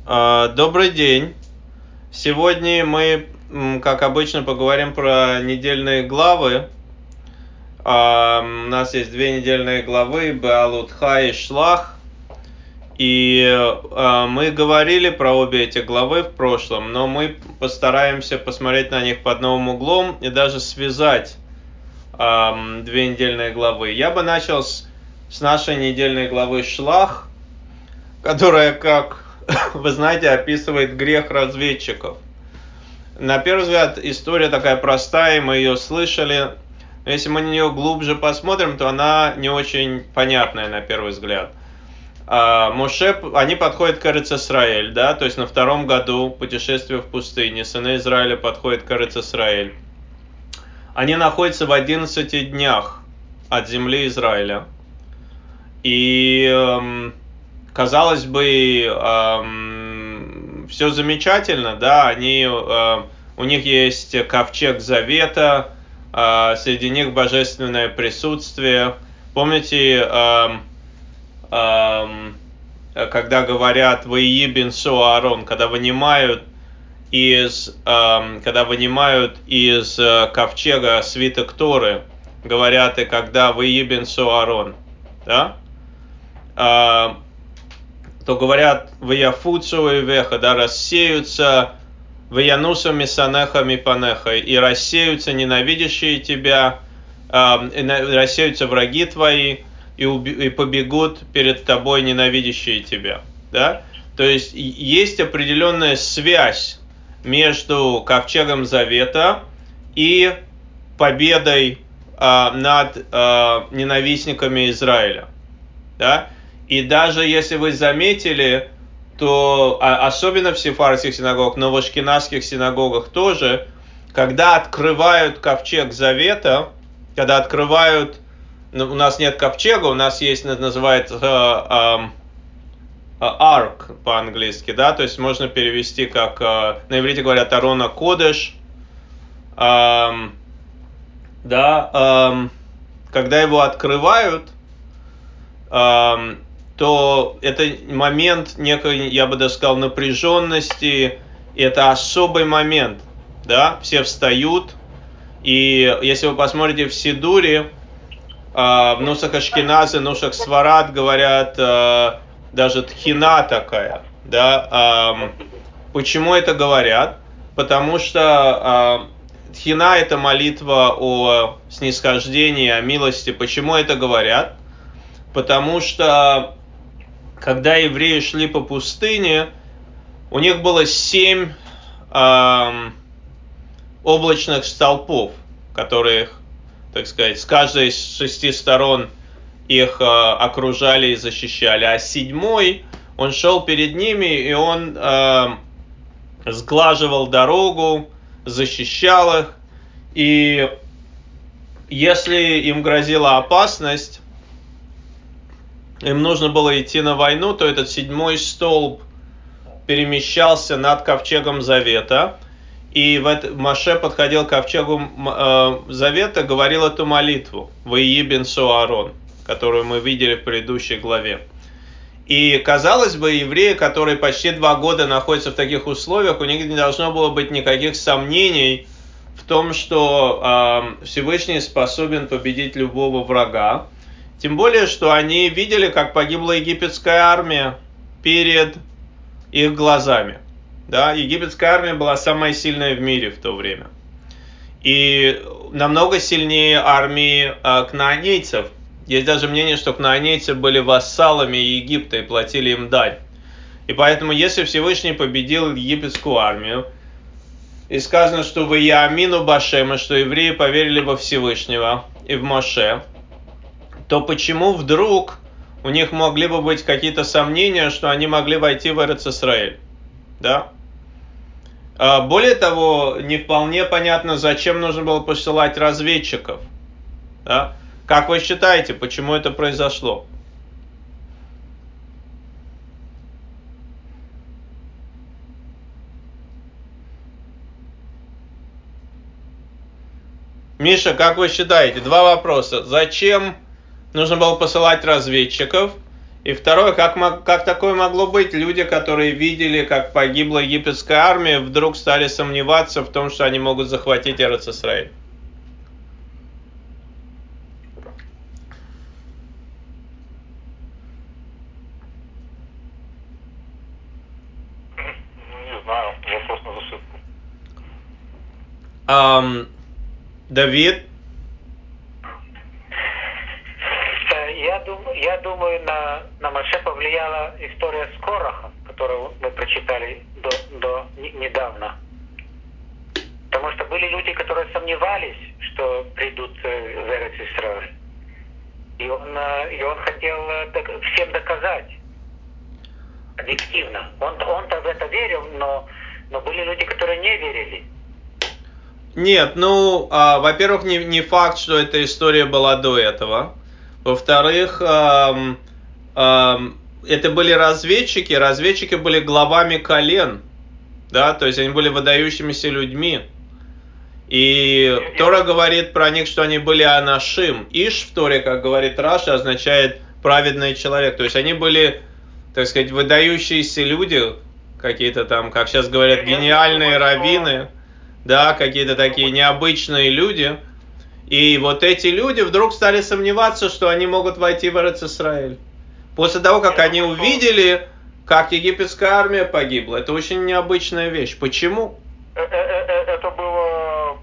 Добрый день. Сегодня мы, как обычно, поговорим про недельные главы. У нас есть две недельные главы, Беалутха и Шлах. И мы говорили про обе эти главы в прошлом, но мы постараемся посмотреть на них под новым углом и даже связать две недельные главы. Я бы начал с нашей недельной главы Шлах, которая, как вы знаете, описывает грех разведчиков. На первый взгляд, история такая простая, мы ее слышали. Но если мы на нее глубже посмотрим, то она не очень понятная на первый взгляд. Моше, они подходят к Эрец-Исраэль, да, то есть на втором году путешествия в пустыне, сыны Израиля подходят к Эрец-Исраэль. Они находятся в 11 днях от земли Израиля. И казалось бы, все замечательно, да, у них есть ковчег завета, среди них божественное присутствие. Помните, когда говорят «Ваии бенсу Аарон», когда вынимают из ковчега свиток Торы, говорят, и когда «Ваии бенсу Аарон», да? То говорят «Ваяфуцу и веха», да, рассеются «Ваянусу мисанеха мипанеха», и рассеются ненавидящие тебя, рассеются враги твои, и побегут перед тобой ненавидящие тебя. Да? То есть есть определенная связь между ковчегом завета и победой над ненавистниками Израиля. Да? И даже если вы заметили, то особенно в сефардских синагогах, но в ашкеназских синагогах тоже, когда открывают ковчег завета, когда открывают, у нас нет ковчега, у нас есть, называется арк по-английски, да, то есть можно перевести как, на иврите говорят Арона Кодеш, да, когда его открывают, то это момент некой, я бы даже сказал, напряженности, и это особый момент, да, все встают, и если вы посмотрите в Сидуре, в Нусах Ашкеназы, Нусах Сварад говорят, даже тхина такая, да, почему это говорят? Потому что тхина это молитва о снисхождении, о милости. Почему это говорят? Потому что когда евреи шли по пустыне, у них было 7 облачных столпов, которые, так сказать, с каждой из 6 сторон их окружали и защищали. А 7-й, он шел перед ними, и он сглаживал дорогу, защищал их. И если им грозила опасность, им нужно было идти на войну, то этот 7-й столб перемещался над ковчегом завета. И Моше подходил к ковчегу завета, говорил эту молитву «Ваии бенсу Аарон», которую мы видели в предыдущей главе. И, казалось бы, евреи, которые почти 2 года находятся в таких условиях, у них не должно было быть никаких сомнений в том, что Всевышний способен победить любого врага. Тем более, что они видели, как погибла египетская армия перед их глазами. Да? Египетская армия была самая сильная в мире в то время. И намного сильнее армии кнаанейцев. Есть даже мнение, что кнаанейцы были вассалами Египта и платили им дань. И поэтому, если Всевышний победил египетскую армию, и сказано, что вы яамину башема, что евреи поверили во Всевышнего и в Моше, то почему вдруг у них могли бы быть какие-то сомнения, что они могли войти в Эрец-Исраэль? Да? Более того, не вполне понятно, зачем нужно было посылать разведчиков. Да? Как вы считаете, почему это произошло? Миша, как вы считаете? 2 вопроса. Зачем нужно было посылать разведчиков? И второе, как такое могло быть? Люди, которые видели, как погибла египетская армия, вдруг стали сомневаться в том, что они могут захватить Эрец-Исраэль. Не знаю, вопрос на засыпку. Давид? Я думаю, на Моше повлияла история с Корахом, которую мы прочитали недавно. Потому что были люди, которые сомневались, что придут в Эрец-Исраэль. И он хотел всем доказать. Объективно. Он-то в это верил, но были люди, которые не верили. Нет, во-первых, не факт, что эта история была до этого. Во-вторых, это были разведчики. Разведчики были главами колен. Да, то есть они были выдающимися людьми. И Тора говорит про них, что они были анашим. Иш в Торе, как говорит Раша, означает праведный человек. То есть они были, так сказать, выдающиеся люди, какие-то там, как сейчас говорят, гениальные раввины, да, какие-то такие необычные люди. И вот эти люди вдруг стали сомневаться, что они могут войти в Эрец-Исраэль. После того, как они увидели, как египетская армия погибла. Это очень необычная вещь. Почему? Это было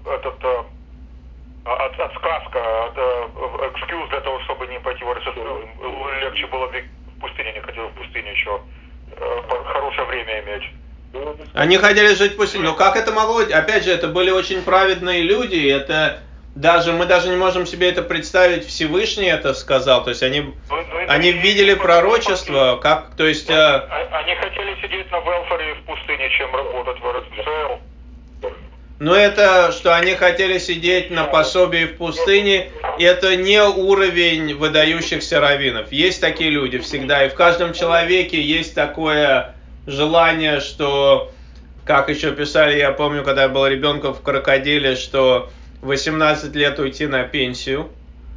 отсказка, экскьюз для того, чтобы не пойти в Эрец-Исраэль. Легче было в пустыне, не хотел в пустыне еще хорошее время иметь. Они хотели жить в пустыне. Но как это могло быть? Опять же, это были очень праведные люди. Мы даже не можем себе это представить. Всевышний это сказал. То есть они видели пророчество. Они хотели сидеть на велфаре в пустыне, чем работать в Эрец-Исраэль. Но это, что они хотели сидеть на пособии в пустыне, это не уровень выдающихся раввинов. Есть такие люди всегда. И в каждом человеке есть такое желание, что, как еще писали, я помню, когда я был ребенком в «Крокодиле», что 18 лет уйти на пенсию.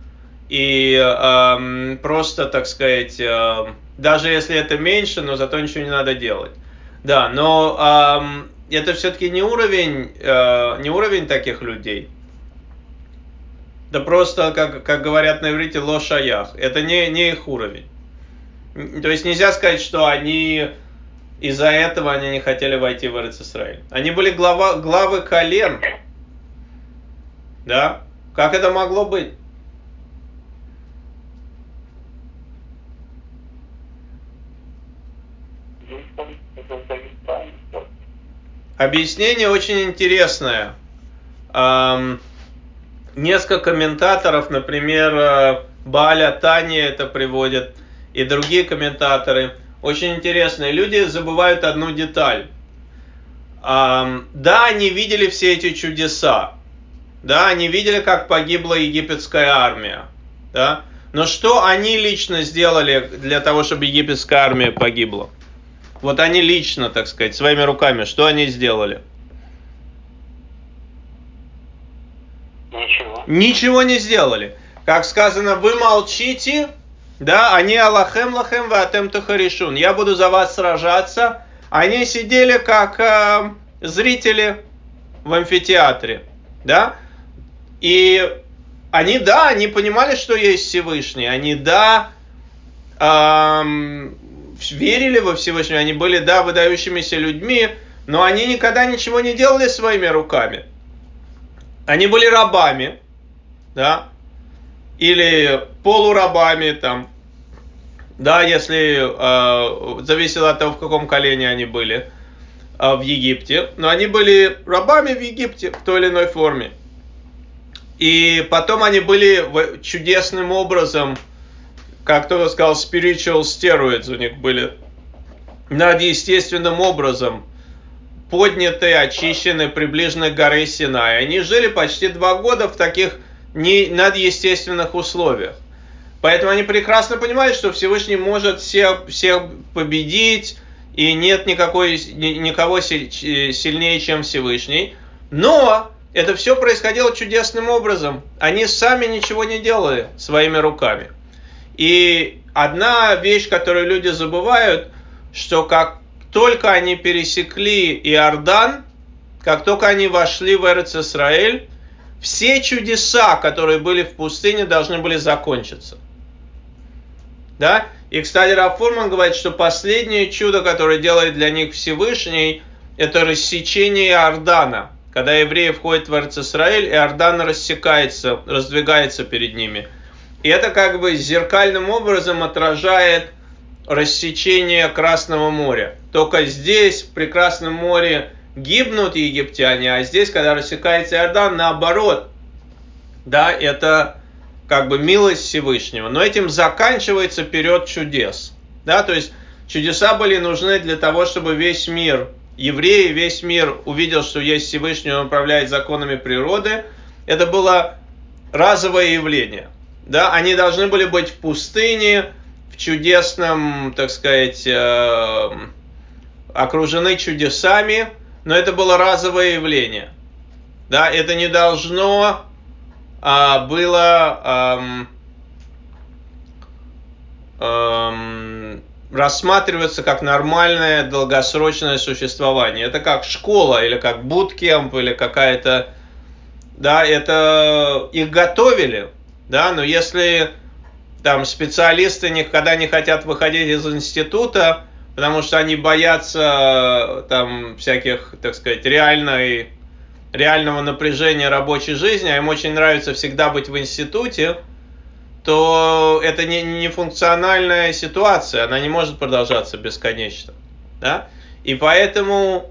И просто, так сказать, даже если это меньше, но зато ничего не надо делать. Да, но это все-таки не уровень таких людей. Это просто, как говорят на иврите, ло-шаях. Это не их уровень. То есть нельзя сказать, что из-за этого они не хотели войти в Эрец-Исраэль. Они были главы колен. Да? Как это могло быть? Объяснение очень интересное. Несколько комментаторов, например, Бааля Тани это приводят, и другие комментаторы, очень интересные люди забывают одну деталь. Да, они видели все эти чудеса. Да, они видели, как погибла египетская армия. Да? Но что они лично сделали для того, чтобы египетская армия погибла? Вот они лично, так сказать, своими руками, что они сделали? Ничего не сделали. Как сказано, вы молчите, да, они Аллахем лахем ваатем тахаришун. Я буду за вас сражаться. Они сидели как зрители в амфитеатре, да, и они понимали, что есть Всевышний, они верили во Всевышнего, они были, выдающимися людьми, но они никогда ничего не делали своими руками. Они были рабами, да, или полурабами, там, да, если зависело от того, в каком колене они были в Египте, но они были рабами в Египте в той или иной форме. И потом они были чудесным образом, как кто-то сказал, spiritual steroids у них были, над естественным образом подняты, очищены, приближены к горе Синай. Они жили почти 2 года в таких надъестественных условиях. Поэтому они прекрасно понимали, что Всевышний может всех победить, и нет никого сильнее, чем Всевышний. Но это все происходило чудесным образом. Они сами ничего не делали своими руками. И одна вещь, которую люди забывают, что как только они пересекли Иордан, как только они вошли в Эрец-Исраэль, все чудеса, которые были в пустыне, должны были закончиться. Да? И, кстати, Рав Фурман говорит, что последнее чудо, которое делает для них Всевышний, это рассечение Иордана. Когда евреи входят в Эрец-Исраэль, Иордан рассекается, раздвигается перед ними. И это как бы зеркальным образом отражает рассечение Красного моря. Только здесь, в Прекрасном море, гибнут египтяне, а здесь, когда рассекается Иордан, наоборот. Да, это как бы милость Всевышнего. Но этим заканчивается период чудес. Да, то есть чудеса были нужны для того, чтобы весь мир, евреи, весь мир увидел, что есть Всевышний, он управляет законами природы. Это было разовое явление. Да, они должны были быть в пустыне, в чудесном, так сказать, окружены чудесами, но это было разовое явление. Да, это не должно было рассматриваться как нормальное долгосрочное существование. Это как школа, или как буткемп, или какая-то... Да, это их готовили, да, но если там специалисты никогда не хотят выходить из института, потому что они боятся там всяких, так сказать, реального напряжения рабочей жизни, а им очень нравится всегда быть в институте, то это не функциональная ситуация, она не может продолжаться бесконечно. Да? И поэтому,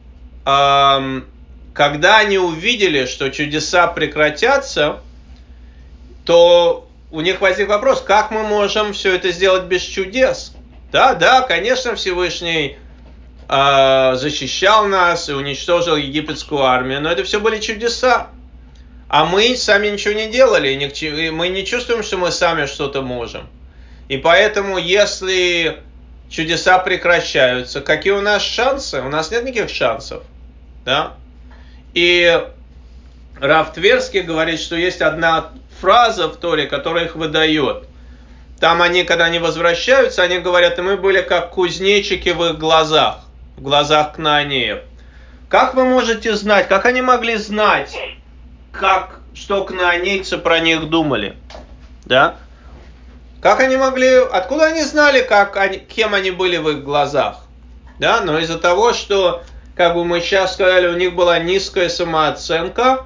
когда они увидели, что чудеса прекратятся, то у них возник вопрос, как мы можем все это сделать без чудес? Да, конечно, Всевышний защищал нас и уничтожил египетскую армию, но это все были чудеса. А мы сами ничего не делали, и мы не чувствуем, что мы сами что-то можем. И поэтому, если чудеса прекращаются, какие у нас шансы? У нас нет никаких шансов. Да? И Рав Тверский говорит, что есть одна фраза в Торе, которая их выдает. Там они, когда они возвращаются, они говорят, и мы были как кузнечики в их глазах, в глазах кнаанеев. Как вы можете знать, как они могли знать, что кнаанейцы про них думали? Да? Как они могли, откуда они знали, кем они были в их глазах? Да? Но из-за того, что, как бы мы сейчас сказали, у них была низкая самооценка,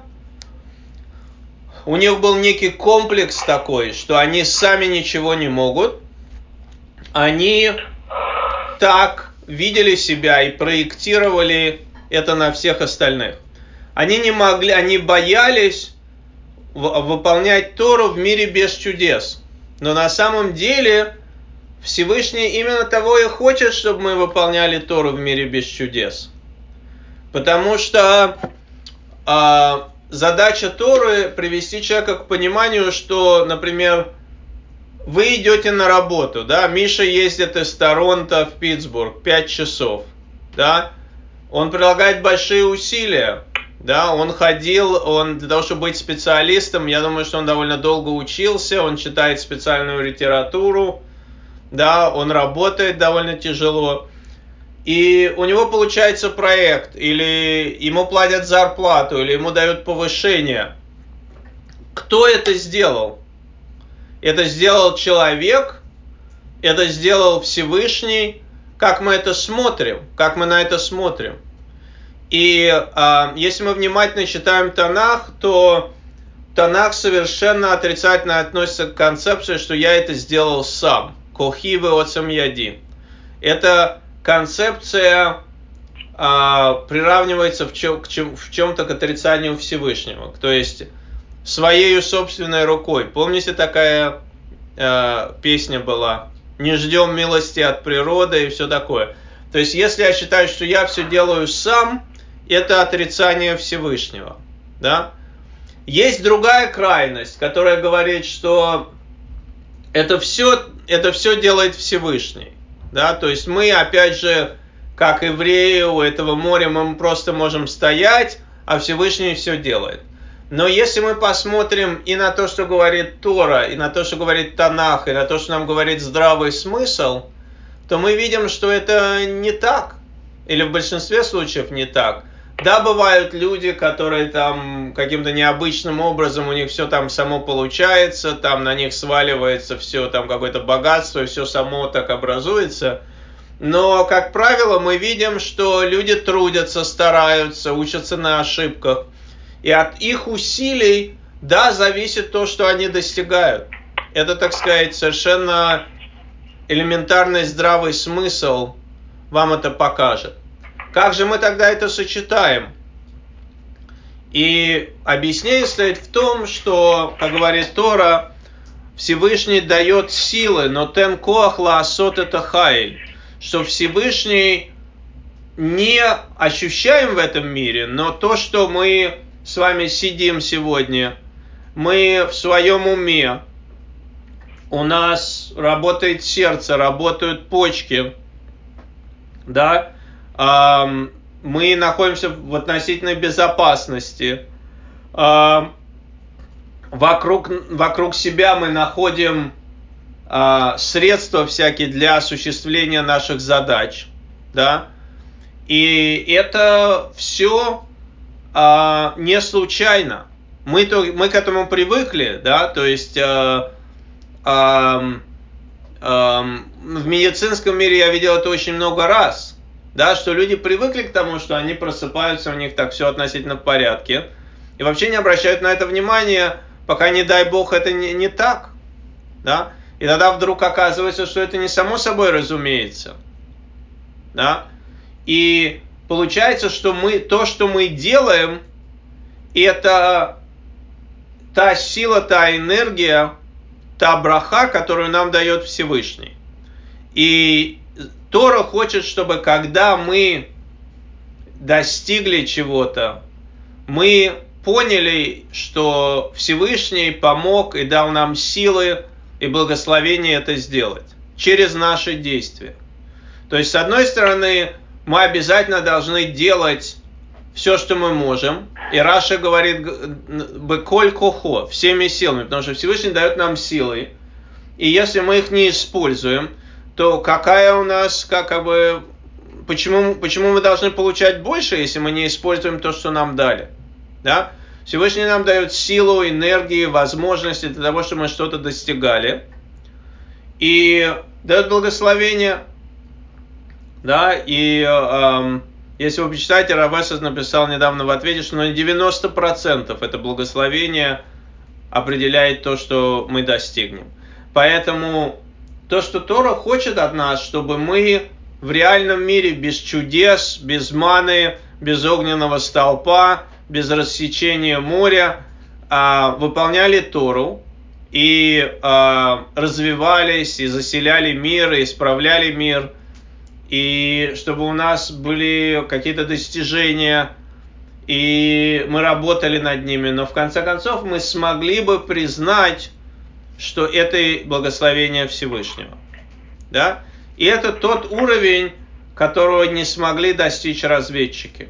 у них был некий комплекс такой, что они сами ничего не могут. Они так видели себя и проектировали это на всех остальных. Они не могли, они боялись выполнять Тору в мире без чудес. Но на самом деле Всевышний именно того и хочет, чтобы мы выполняли Тору в мире без чудес. Потому что задача Торы привести человека к пониманию, что, например, вы идете на работу, да, Миша ездит из Торонто в Питтсбург 5 часов, да, он прилагает большие усилия, да, он для того, чтобы быть специалистом, я думаю, что он довольно долго учился, он читает специальную литературу, да, он работает довольно тяжело. И у него получается проект, или ему платят зарплату, или ему дают повышение. Кто это сделал? Это сделал человек, это сделал Всевышний. Как мы это смотрим? Как мы на это смотрим? И если мы внимательно читаем Танах, то Танах совершенно отрицательно относится к концепции, что я это сделал сам. Кохи веоцем яди. Это концепция приравнивается в чем-то к отрицанию Всевышнего. То есть своей собственной рукой. Помните, такая песня была? Не ждем милости от природы и все такое. То есть если я считаю, что я все делаю сам, это отрицание Всевышнего. Да? Есть другая крайность, которая говорит, что это все делает Всевышний. Да? То есть мы, опять же, как евреи у этого моря, мы просто можем стоять, а Всевышний все делает. Но если мы посмотрим и на то, что говорит Тора, и на то, что говорит Танах, и на то, что нам говорит здравый смысл, то мы видим, что это не так. Или в большинстве случаев не так. Да, бывают люди, которые там каким-то необычным образом, у них все там само получается, там на них сваливается все там какое-то богатство, и все само так образуется. Но, как правило, мы видим, что люди трудятся, стараются, учатся на ошибках. И от их усилий, да, зависит то, что они достигают. Это, так сказать, совершенно элементарный здравый смысл вам это покажет. Как же мы тогда это сочетаем? И объяснение стоит в том, что, как говорит Тора, Всевышний дает силы, но тен коах лаасот это хайль, что Всевышний не ощущаем в этом мире, но то, что мы с вами сидим сегодня, мы в своем уме, у нас работает сердце, работают почки, да, мы находимся в относительной безопасности, вокруг себя мы находим средства всякие для осуществления наших задач, да, и это все не случайно. Мы к этому привыкли, да, то есть в медицинском мире я видел это очень много раз, да, что люди привыкли к тому, что они просыпаются, у них так все относительно в порядке, и вообще не обращают на это внимания, пока, не дай бог, это не так, да, и тогда вдруг оказывается, что это не само собой разумеется, да, и получается, что то, что мы делаем, это та сила, та энергия, та браха, которую нам дает Всевышний. И Тора хочет, чтобы когда мы достигли чего-то, мы поняли, что Всевышний помог и дал нам силы и благословение это сделать через наши действия. То есть, с одной стороны, мы обязательно должны делать все, что мы можем. И Раша говорит «беколь кохо», всеми силами, потому что Всевышний дает нам силы. И если мы их не используем, то какая у нас, почему мы должны получать больше, если мы не используем то, что нам дали? Да? Всевышний нам дает силу, энергию, возможности для того, чтобы мы что-то достигали. И дает благословение. Да, и если вы почитаете, Рав Эсес написал недавно в ответе, что на 90% это благословение определяет то, что мы достигнем. Поэтому то, что Тора хочет от нас, чтобы мы в реальном мире без чудес, без маны, без огненного столпа, без рассечения моря выполняли Тору и развивались, и заселяли мир, и исправляли мир, и чтобы у нас были какие-то достижения, и мы работали над ними, но в конце концов мы смогли бы признать, что это благословение Всевышнего. Да? И это тот уровень, которого не смогли достичь разведчики.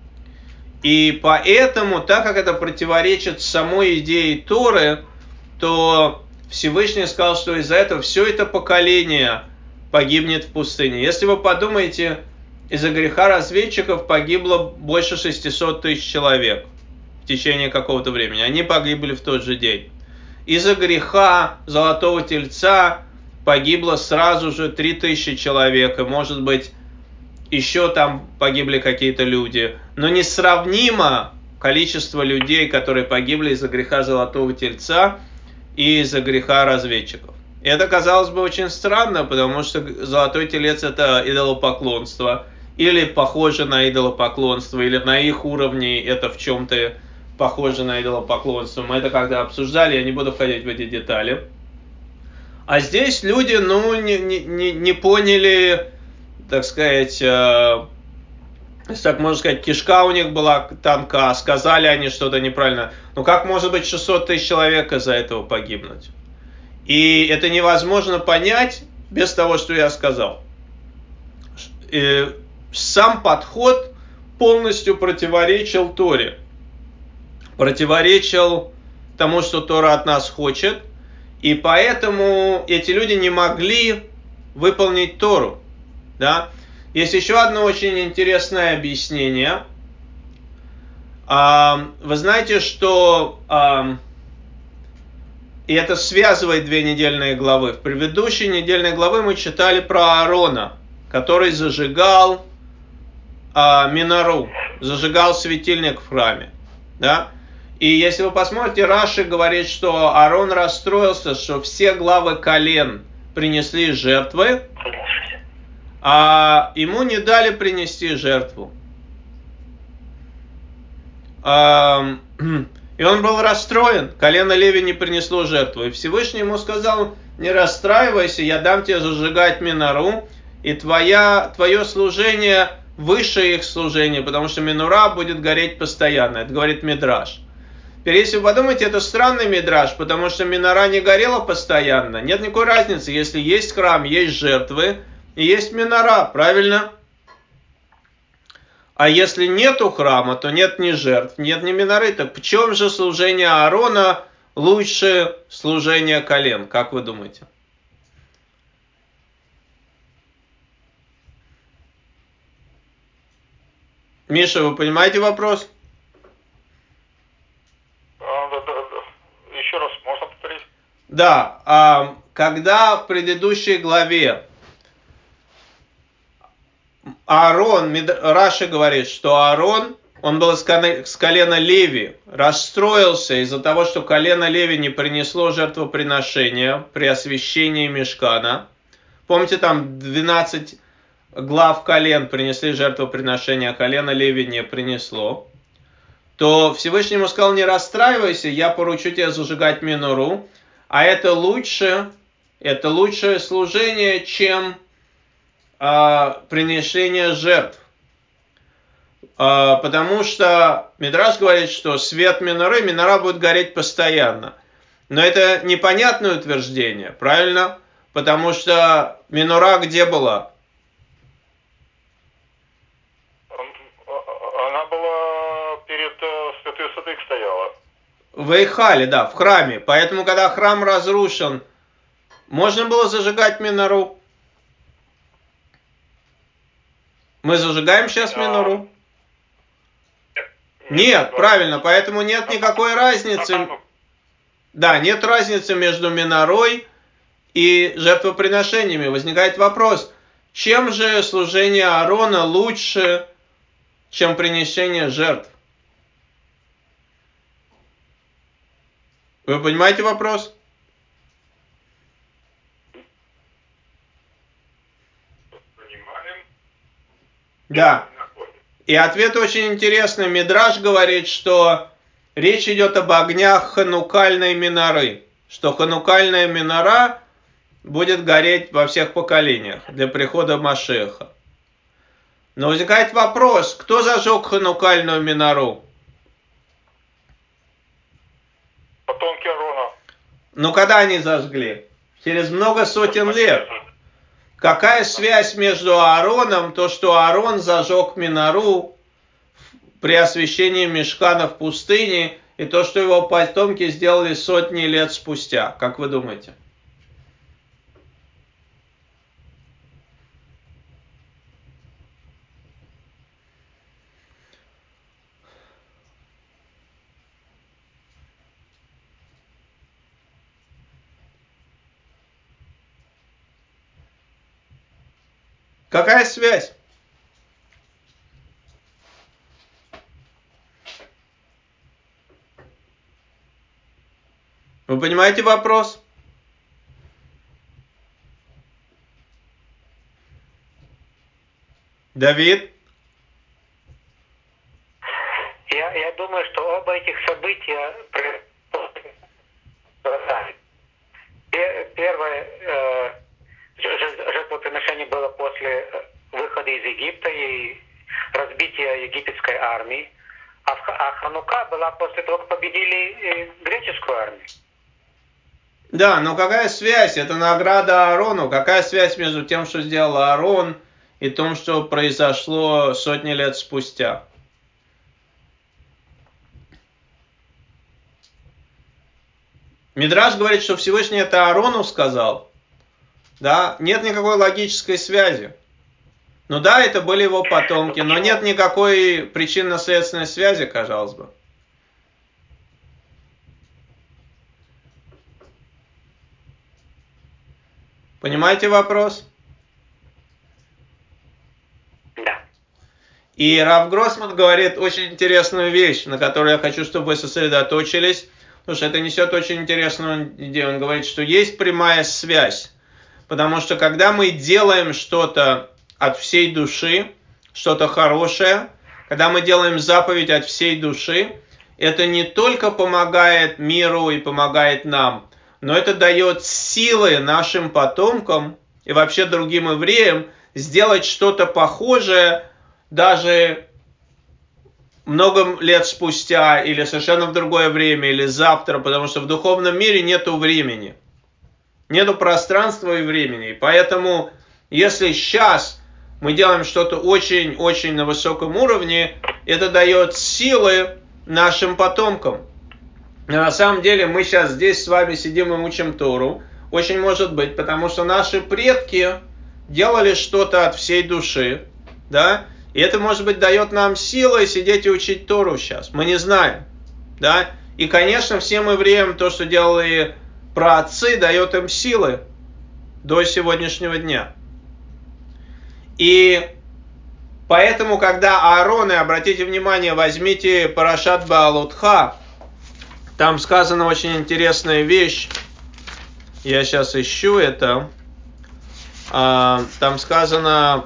И поэтому, так как это противоречит самой идее Торы, то Всевышний сказал, что из-за этого все это поколение погибнет в пустыне. Если вы подумаете, из-за греха разведчиков погибло больше 600 тысяч человек в течение какого-то времени. Они погибли в тот же день. Из-за греха Золотого Тельца погибло сразу же 3000 человек. И, может быть, еще там погибли какие-то люди. Но несравнимо количество людей, которые погибли из-за греха Золотого Тельца и из-за греха разведчиков. И это, казалось бы, очень странно, потому что Золотой Телец – это идолопоклонство, или похоже на идолопоклонство, или на их уровне это в чем-то похоже на идолопоклонство. Мы это когда обсуждали, я не буду входить в эти детали. А здесь люди, не поняли, так сказать, если так можно сказать, кишка у них была тонка, сказали они что-то неправильно. Но как может быть 600 тысяч человек из-за этого погибнуть? И это невозможно понять без того, что я сказал. И сам подход полностью противоречил Торе. противоречил тому, что Тора от нас хочет, и поэтому эти люди не могли выполнить Тору. Да? Есть еще одно очень интересное объяснение. Вы знаете, что и это связывает две недельные главы. В предыдущей недельной главе мы читали про Аарона, который зажигал минору, зажигал светильник в храме. Да? И если вы посмотрите, Раши говорит, что Аарон расстроился, что все главы колен принесли жертвы, а ему не дали принести жертву. И он был расстроен, колено Леви не принесло жертву. И Всевышний ему сказал: не расстраивайся, я дам тебе зажигать минору, и твое служение выше их служения, потому что минора будет гореть постоянно. Это говорит Мидраш. Теперь, если вы подумаете, это странный Мидраш, потому что минора не горела постоянно. Нет никакой разницы, если есть храм, есть жертвы и есть минора, правильно? А если нету храма, то нет ни жертв, нет ни миноры. Так в чем же служение Аарона лучше служения колен? Как вы думаете? Миша, вы понимаете вопрос? Еще раз, можно повторить? Да, когда в предыдущей главе Аарон, Раши говорит, что Аарон, он был с колена Леви, расстроился из-за того, что колено Леви не принесло жертвоприношения при освящении мишкана. Помните, там 12 глав колен принесли жертвоприношения, а колено Леви не принесло. То Всевышний ему сказал: не расстраивайся, я поручу тебе зажигать минору, а это лучшее служение, чем принесение жертв. Потому что Мидраш говорит, что свет минора будет гореть постоянно. Но это непонятное утверждение, правильно? Потому что минора где была? Она была перед Святой Святых стояла. В Эйхале, да, в храме. Поэтому, когда храм разрушен, можно было зажигать минору? Мы зажигаем сейчас минору? Нет, правильно, поэтому нет никакой разницы. Да, нет разницы между минорой и жертвоприношениями. Возникает вопрос, чем же служение Аарона лучше, чем принесение жертв? Вы понимаете вопрос? Понимаем. Да. И ответ очень интересный. Мидраш говорит, что речь идет об огнях ханукальной миноры. Что ханукальная минора будет гореть во всех поколениях для прихода Машеха. Но возникает вопрос, кто зажег ханукальную минору? Потомки Аарона. Ну, когда они зажгли? Через много сотен лет. Какая связь между Аароном, то, что Аарон зажег минору при освящении мишкана в пустыне, и то, что его потомки сделали сотни лет спустя? Как вы думаете? Какая связь? Вы понимаете вопрос? Давид? Я думаю, что оба этих события первое жертвоприношение было после выхода из Египта и разбития египетской армии, а Ханука была после того, как победили греческую армию. Да, но какая связь? Это награда Аарону. Какая связь между тем, что сделал Аарон, и тем, что произошло сотни лет спустя? Мидраш говорит, что Всевышний это Аарону сказал. Да, нет никакой логической связи. Ну да, это были его потомки, но нет никакой причинно-следственной связи, казалось бы. Понимаете вопрос? Да. И Рав Гроссман говорит очень интересную вещь, на которую я хочу, чтобы вы сосредоточились, потому что это несет очень интересную идею. Он говорит, что есть прямая связь, потому что когда мы делаем что-то от всей души, что-то хорошее, когда мы делаем заповедь от всей души, это не только помогает миру и помогает нам, но это дает силы нашим потомкам и вообще другим евреям сделать что-то похожее даже много лет спустя или совершенно в другое время или завтра, потому что в духовном мире нету времени, нету пространства и времени. И поэтому, если сейчас мы делаем что-то очень-очень на высоком уровне, это дает силы нашим потомкам. Но на самом деле мы сейчас здесь с вами сидим и учим Тору. Очень может быть, потому что наши предки делали что-то от всей души, да, и это, может быть, дает нам силы сидеть и учить Тору сейчас. Мы не знаем, да. И, конечно, всем евреям то, что делали праотцы, дает им силы до сегодняшнего дня. И поэтому, когда Аарон, и обратите внимание, возьмите Парашат Баалутха, там сказана очень интересная вещь. Я сейчас ищу это. Там сказано,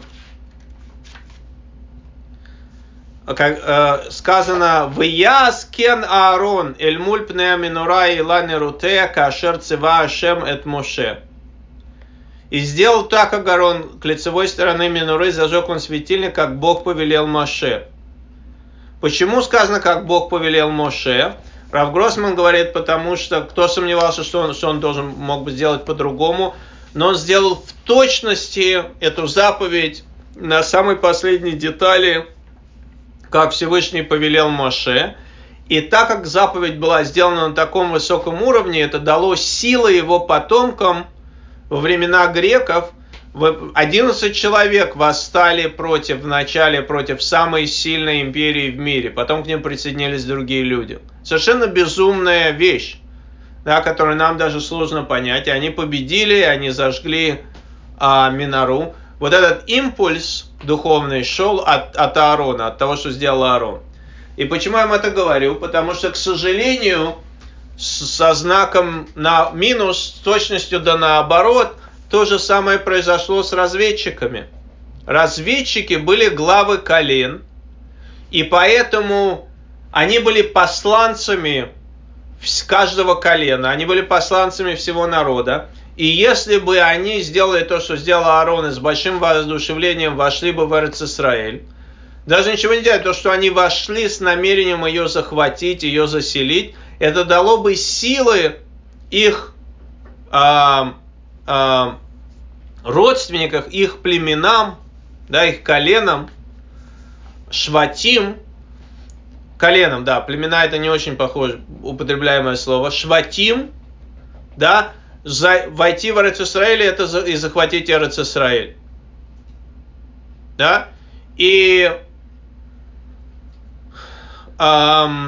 «Вияс кен Аарон эль муль пнеа минура и лани рутея кашер цива Ашем эт Моше». И сделал так Аарон к лицевой стороны минуры, зажег он светильник, как Бог повелел Моше. Почему сказано, как Бог повелел Моше? Рав Гроссман говорит, потому что кто сомневался, что он мог бы сделать по-другому, но он сделал в точности эту заповедь на самой последней детали, как Всевышний повелел Моше. И так как заповедь была сделана на таком высоком уровне, это дало силы его потомкам во времена греков. 11 человек восстали вначале против самой сильной империи в мире, потом к ним присоединились другие люди. Совершенно безумная вещь, да, которую нам даже сложно понять. И они победили, они зажгли минору. Вот этот импульс духовный шел от Аарона, от того, что сделал Аарон. И почему я вам это говорю? Потому что, к сожалению, со знаком на минус, с точностью да наоборот, то же самое произошло с разведчиками. Разведчики были главы колен, и поэтому они были посланцами каждого колена, они были посланцами всего народа. И если бы они сделали то, что сделал Аарон, и с большим воодушевлением вошли бы в Эрец-Исраэль, даже ничего не делать, то, что они вошли с намерением ее захватить, ее заселить, это дало бы силы их родственников, их племенам, да, их коленам, шватим, коленам, да, племена это не очень похоже, употребляемое слово, шватим, да, войти в Эрец-Исраэль это и захватить Эрец-Исраэль, да, и к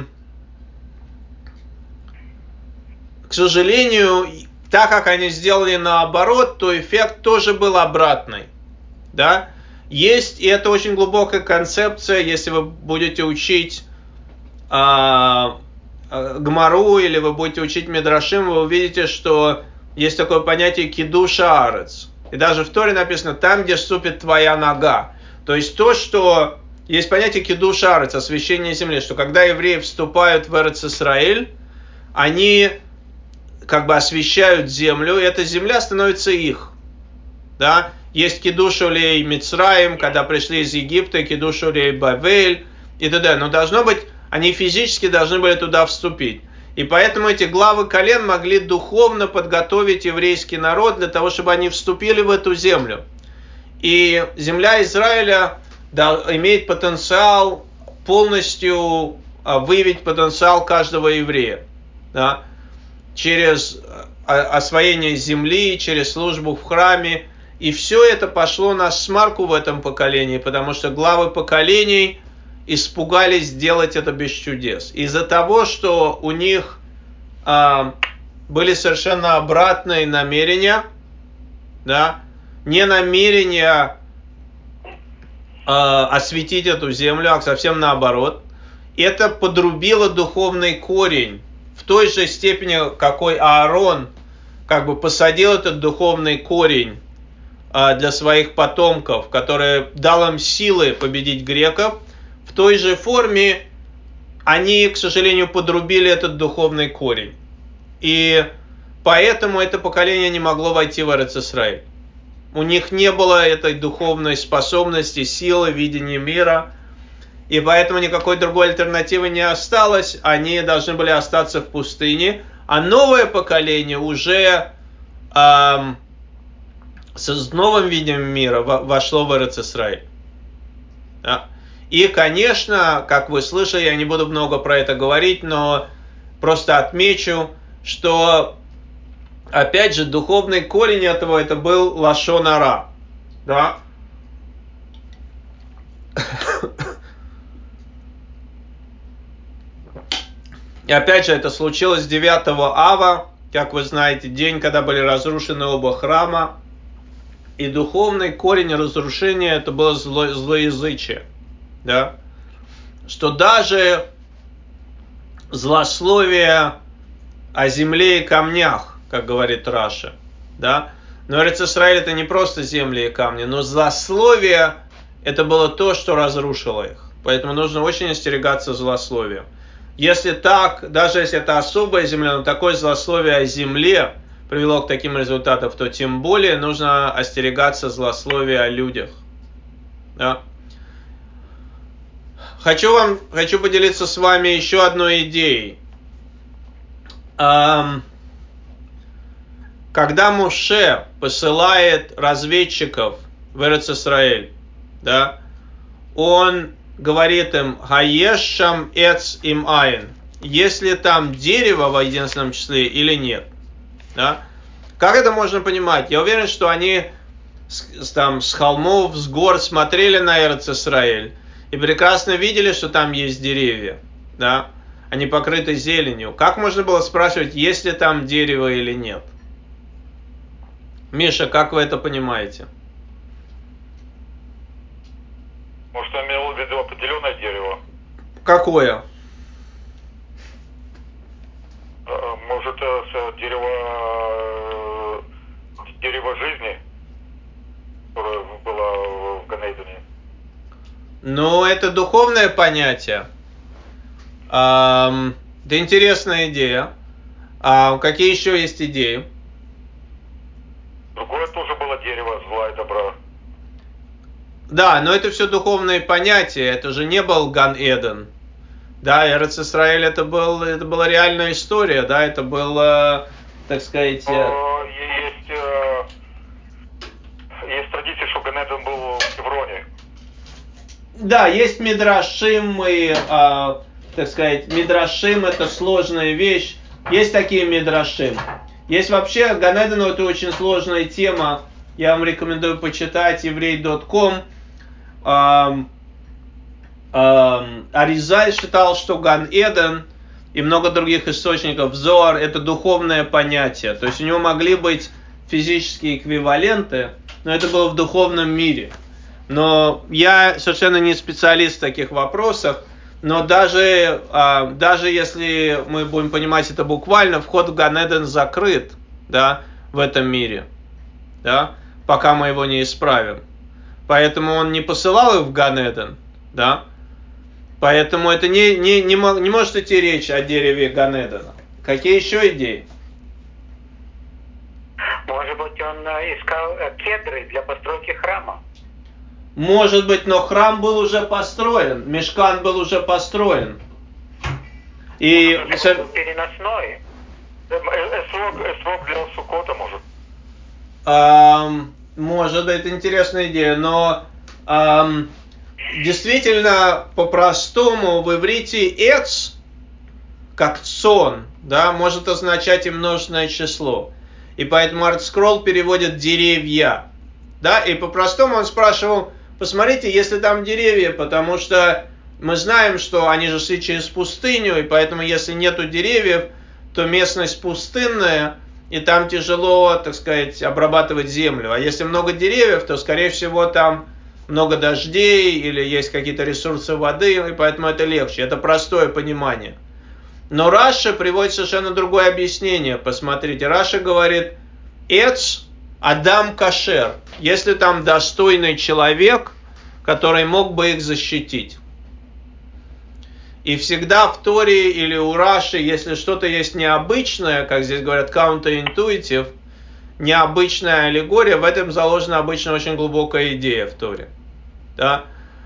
сожалению, так как они сделали наоборот, то эффект тоже был обратный. Да? Есть, и это очень глубокая концепция, если вы будете учить Гмару или вы будете учить Мидрашим, вы увидите, что есть такое понятие кидуш аарец. И даже в Торе написано, там, где ступит твоя нога. То есть то, что есть понятие кидуш аарец, освящение земли, что когда евреи вступают в Эрец-Исраэль, они как бы освящают землю, и эта земля становится их. Да? Есть кидуш улей Мицраим, когда пришли из Египта, кидуш улей Бавель и т.д. Но должно быть, они физически должны были туда вступить. И поэтому эти главы колен могли духовно подготовить еврейский народ для того, чтобы они вступили в эту землю. И земля Израиля имеет потенциал полностью выявить потенциал каждого еврея. Да? через освоение земли, через службу в храме. И все это пошло на смарку в этом поколении, потому что главы поколений испугались делать это без чудес. Из-за того, что у них были совершенно обратные намерения, да, не намерения осветить эту землю, а совсем наоборот. Это подрубило духовный корень в той же степени, какой Аарон как бы посадил этот духовный корень для своих потомков, который дал им силы победить греков. В той же форме они, к сожалению, подрубили этот духовный корень. И поэтому это поколение не могло войти в Эрец-Исраэль. У них не было этой духовной способности, силы, видения мира. И поэтому никакой другой альтернативы не осталось. Они должны были остаться в пустыне. А новое поколение уже с новым видением мира вошло в Эрец-Исраэль. Да. И, конечно, как вы слышали, я не буду много про это говорить, но просто отмечу, что, опять же, духовный корень этого это был лашон ара. Да? И опять же, это случилось 9 ава, как вы знаете, день, когда были разрушены оба храма. И духовный корень разрушения это было злоязычие. Да? Что даже злословие о земле и камнях, как говорит Раша. Да? Но Эрец-Исраэль это не просто земли и камни, но злословие это было то, что разрушило их. Поэтому нужно очень остерегаться злословия. Если так, даже если это особая земля, но такое злословие о земле привело к таким результатам, то тем более нужно остерегаться злословия о людях. Да? Хочу поделиться с вами еще одной идеей. Когда Моше посылает разведчиков в Эрец-Исраэль, да, он говорит им «Хаешам эц им айн», если там дерево в единственном числе или нет. Да? Как это можно понимать? Я уверен, что они с холмов, с гор смотрели на Эрец-Исраэль и прекрасно видели, что там есть деревья. Да? Они покрыты зеленью. Как можно было спрашивать, есть ли там дерево или нет? Миша, как вы это понимаете? Может, он имел в виду определенное дерево? Какое? Может, дерево жизни, которое было в Ганейдене? Ну, это духовное понятие. Это интересная идея. А какие еще есть идеи? Другое тоже было дерево зла и добра. Да, но это все духовные понятия. Это же не был Ган-Эден. Да, Эрец-Исраэль это была реальная история, да, это было, так сказать... Есть традиция, что Ган-Эден был в Хевроне. Да, есть мидрашим, и, так сказать, мидрашим это сложная вещь. Есть такие мидрашим. Есть вообще, Ган-Эден это очень сложная тема. Я вам рекомендую почитать еврей.com. Аризаль считал, что Ган-Эден и много других источников, Зоар, это духовное понятие. То есть у него могли быть физические эквиваленты, но это было в духовном мире. Но я совершенно не специалист в таких вопросах, но даже если мы будем понимать это буквально, вход в Ган-Эден закрыт, да, в этом мире, да, пока мы его не исправим. Поэтому он не посылал их в Ган-Эден, да. Поэтому это не может идти речь о дереве Ган-Эдена. Какие еще идеи? Может быть, он искал кедры для постройки храма. Может быть, но храм был уже построен, мишкан был уже построен. И он был переносной. Эсрог для Суккота, может. Может быть, интересная идея, но действительно, по-простому, в иврите «эц», как цон, да, может означать и множественное число. И поэтому ArtScroll переводит деревья. Да, и по-простому он спрашивал, посмотрите, если там деревья, потому что мы знаем, что они же шли через пустыню, и поэтому если нету деревьев, то местность пустынная, и там тяжело, так сказать, обрабатывать землю. А если много деревьев, то, скорее всего, там много дождей или есть какие-то ресурсы воды, и поэтому это легче. Это простое понимание. Но Раши приводит совершенно другое объяснение. Посмотрите, Раши говорит, «Эц Адам Кашер», если там достойный человек, который мог бы их защитить. И всегда в Торе или у Раши, если что-то есть необычное, как здесь говорят, counterintuitive, необычная аллегория, в этом заложена обычно очень глубокая идея в Торе. Да?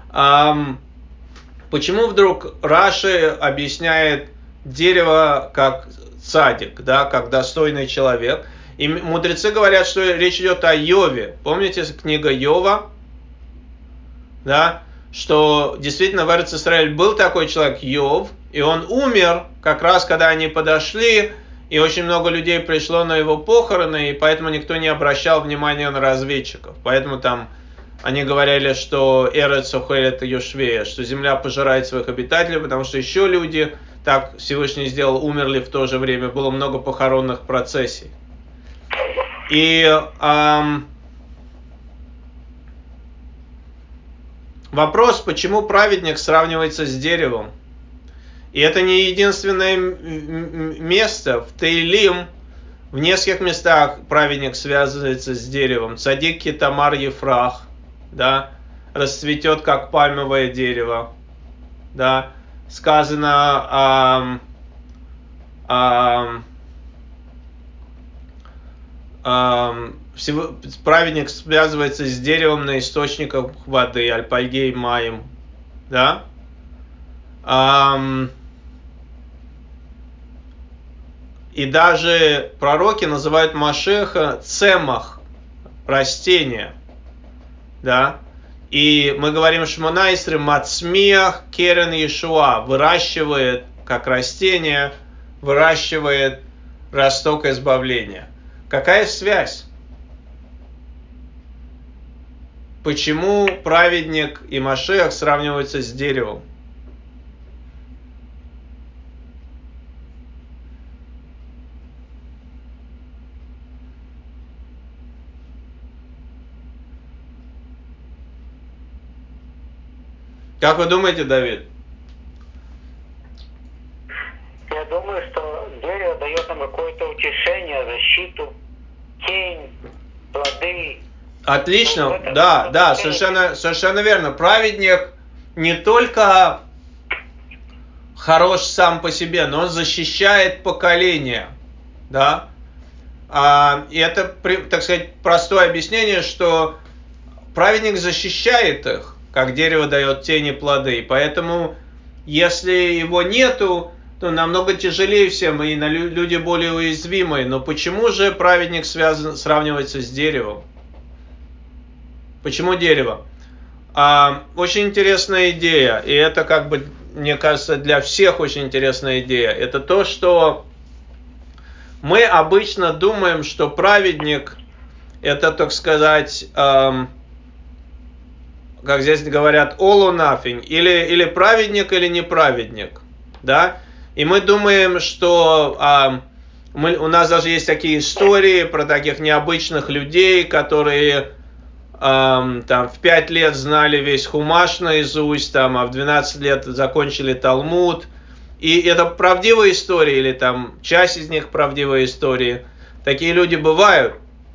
Почему вдруг Раши объясняет дерево как цадик, да, как достойный человек? И мудрецы говорят, что речь идет о Йове. Помните книга Йова? Да? Что действительно в Эрец-Исраэль был такой человек Йов, и он умер как раз, когда они подошли, и очень много людей пришло на его похороны, и поэтому никто не обращал внимания на разведчиков. Поэтому там они говорили, что Эрец охелет Йошвея, что земля пожирает своих обитателей, потому что еще люди, так Всевышний сделал, умерли в то же время, было много похоронных процессий. И вопрос, почему праведник сравнивается с деревом? И это не единственное место. В Теилим в нескольких местах праведник связывается с деревом. Цадик Китамар Ефрах, да, расцветет как пальмовое дерево. Да. Сказано, праведник связывается с деревом на источниках воды, Альпальгей Маем. Да? И даже пророки называют Машеха цемах, растение. Да? И мы говорим Шмона Исры Мацмиах Керен Иешуа, выращивает, как растение, выращивает росток избавления. Какая связь? Почему праведник и Машех сравниваются с деревом? Как вы думаете, Давид? Я думаю, что дерево дает нам какое-то утешение, защиту, тень, плоды. Отлично, да, совершенно верно. Праведник не только хорош сам по себе, но он защищает поколение. Да? И это, так сказать, простое объяснение, что праведник защищает их, как дерево дает тень и плоды. И поэтому, если его нету, то намного тяжелее всем, и люди более уязвимые. Но почему же праведник сравнивается с деревом? Почему дерево? Очень интересная идея, и это, как бы, мне кажется, для всех очень интересная идея. Это то, что мы обычно думаем, что праведник это, так сказать, как здесь говорят, all or nothing, или праведник, или неправедник, да? И мы думаем, что у нас даже есть такие истории про таких необычных людей, которые там в 5 лет знали весь Хумаш наизусть, там, а в 12 лет закончили Талмуд. И это правдивые истории, или там часть из них правдивые истории. Такие люди бывают.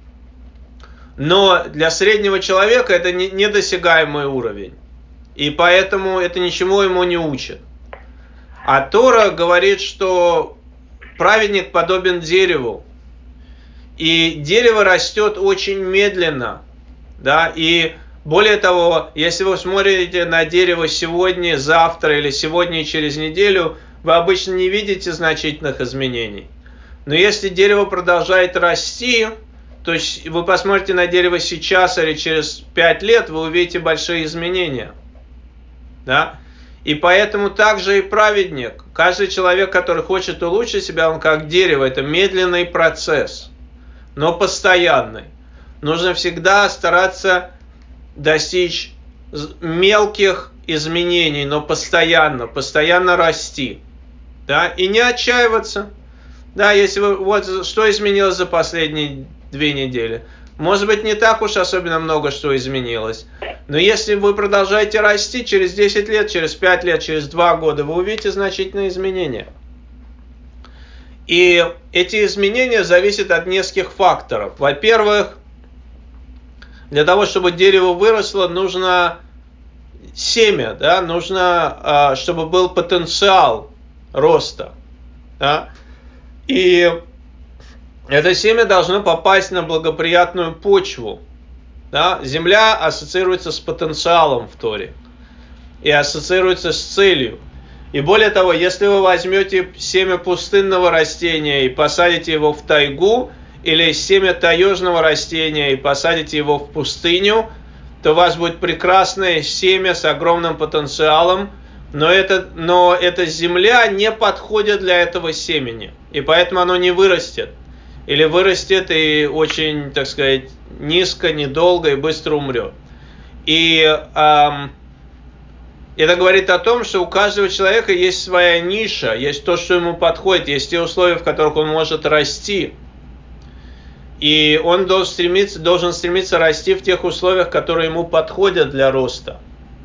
Но для среднего человека это недосягаемый уровень. И поэтому это ничему ему не учит. А Тора говорит, что праведник подобен дереву. И дерево растет очень медленно. Да? И более того, если вы смотрите на дерево сегодня, завтра или сегодня и через неделю, вы обычно не видите значительных изменений. Но если дерево продолжает расти, то есть вы посмотрите на дерево сейчас или через 5 лет, вы увидите большие изменения. Да? И поэтому также и праведник. Каждый человек, который хочет улучшить себя, он как дерево. Это медленный процесс, но постоянный. Нужно всегда стараться достичь мелких изменений, но постоянно расти. Да? И не отчаиваться. Да, если вы, вот что изменилось за последние 2 недели. Может быть, не так уж особенно много что изменилось. Но если вы продолжаете расти, через 10 лет, через 5 лет, через 2 года, вы увидите значительные изменения. И эти изменения зависят от нескольких факторов. Во-первых, для того, чтобы дерево выросло, нужно семя, да? Нужно, чтобы был потенциал роста. Да? И это семя должно попасть на благоприятную почву. Да? Земля ассоциируется с потенциалом в Торе и ассоциируется с целью. И более того, если вы возьмете семя пустынного растения и посадите его в тайгу, или семя таежного растения и посадите его в пустыню, то у вас будет прекрасное семя с огромным потенциалом, но эта земля не подходит для этого семени, и поэтому оно не вырастет. Или вырастет и очень, так сказать, низко, недолго и быстро умрет. И это говорит о том, что у каждого человека есть своя ниша, есть то, что ему подходит, есть те условия, в которых он может расти. И он должен стремиться расти в тех условиях, которые ему подходят для роста.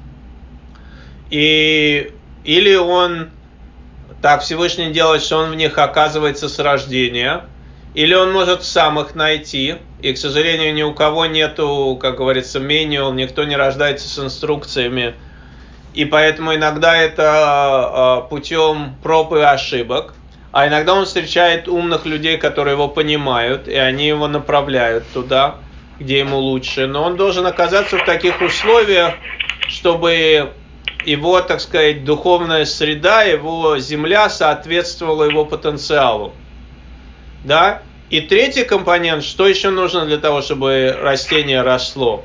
Или он, так Всевышний делает, что он в них оказывается с рождения, или он может сам их найти. И, к сожалению, ни у кого нету, как говорится, manual, никто не рождается с инструкциями. И поэтому иногда это путем проб и ошибок. А иногда он встречает умных людей, которые его понимают, и они его направляют туда, где ему лучше. Но он должен оказаться в таких условиях, чтобы его, так сказать, духовная среда, его земля соответствовала его потенциалу. Да? И третий компонент, что еще нужно для того, чтобы растение росло?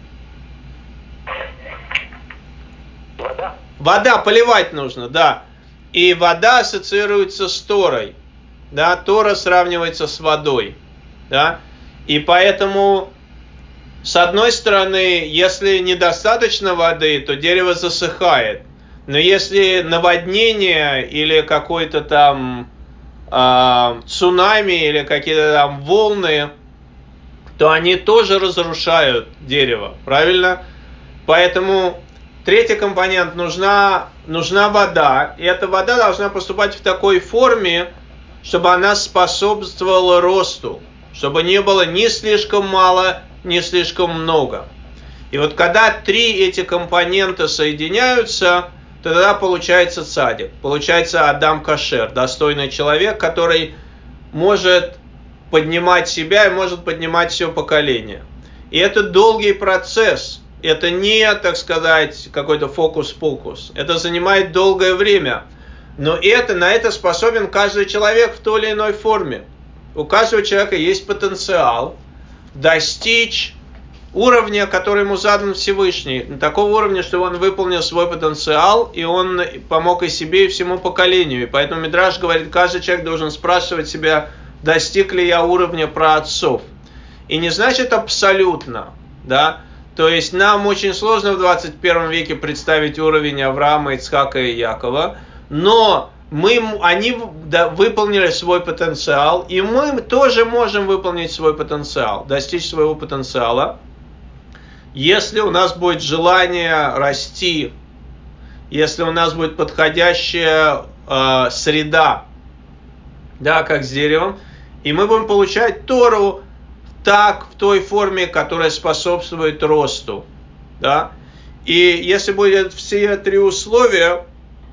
Вода, поливать нужно, да. И вода ассоциируется с Торой. Да? Тора сравнивается с водой. Да? И поэтому, с одной стороны, если недостаточно воды, то дерево засыхает. Но если наводнение или какой-то там цунами или какие-то там волны, то они тоже разрушают дерево. Правильно? Поэтому третий компонент, нужна вода. И эта вода должна поступать в такой форме, чтобы она способствовала росту. Чтобы не было ни слишком мало, ни слишком много. И вот когда 3 эти компонента соединяются, то тогда получается цадик. Получается Адам Кашер, достойный человек, который может поднимать себя и может поднимать все поколение. И это долгий процесс. Это не, так сказать, какой-то фокус-покус. Это занимает долгое время. Но на это способен каждый человек в той или иной форме. У каждого человека есть потенциал достичь уровня, который ему задан Всевышний. Такого уровня, что он выполнил свой потенциал, и он помог и себе, и всему поколению. И поэтому Мидраш говорит, каждый человек должен спрашивать себя, достиг ли я уровня праотцов. И не значит абсолютно, да. То есть нам очень сложно в 21 веке представить уровень Авраама, Ицхака и Якова, но они выполнили свой потенциал, и мы тоже можем выполнить свой потенциал, достичь своего потенциала, если у нас будет желание расти, если у нас будет подходящая среда, да, как с деревом, и мы будем получать Тору в той форме, которая способствует росту. Да? И если будут все 3 условия,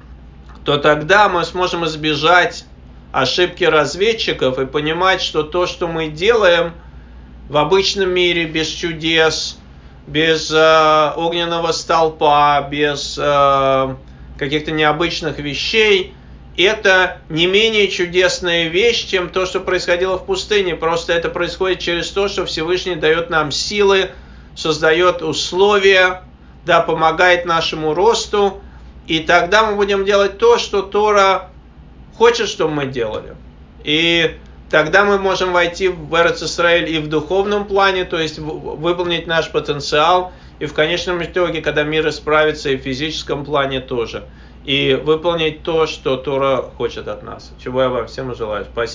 то тогда мы сможем избежать ошибки разведчиков и понимать, что то, что мы делаем в обычном мире без чудес, без огненного столпа, без каких-то необычных вещей, это не менее чудесная вещь, чем то, что происходило в пустыне. Просто это происходит через то, что Всевышний дает нам силы, создает условия, да, помогает нашему росту. И тогда мы будем делать то, что Тора хочет, чтобы мы делали. И тогда мы можем войти в Эрец-Исраэль и в духовном плане, то есть выполнить наш потенциал, и в конечном итоге, когда мир исправится, и в физическом плане тоже. И выполнить то, что Тора хочет от нас. Чего я вам всем желаю. Спасибо.